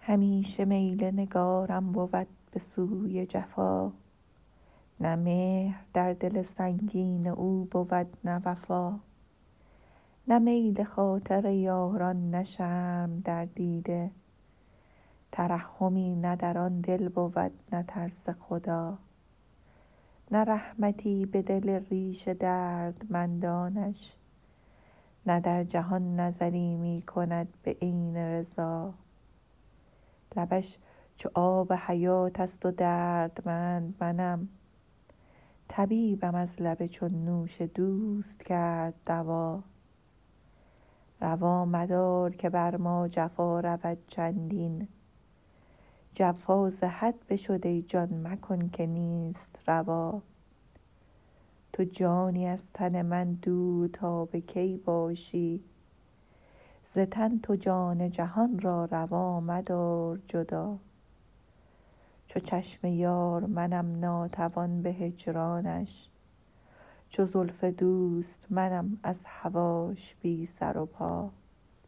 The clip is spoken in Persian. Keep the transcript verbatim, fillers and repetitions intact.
همیشه میل نگارم بود به سوی جفا. نه مهر در دل سنگین او بود نه وفا. نه میل خاطر یاران نه شرم در دیده. ترحمی نه در آن دل بود نه ترس خدا. نه رحمتی به دل ریش دردمندانش. نه در جهان نظری می کند به عین رضا. لبش چو آب حیات است و دردمند منم. طبیبم از لب چون نوش دوست کرد دوا. روا مدار که بر ما جفا رود چندین. جفا ز حد بشد ای جان مکن که نیست روا. تو جانی از تن من دور تا به کی باشی. ز تن تو جان جهان را روا مدار جدا. چو چشم یار منم ناتوان به هجرانش. چو زلف دوست منم از هواش بی سر و پا.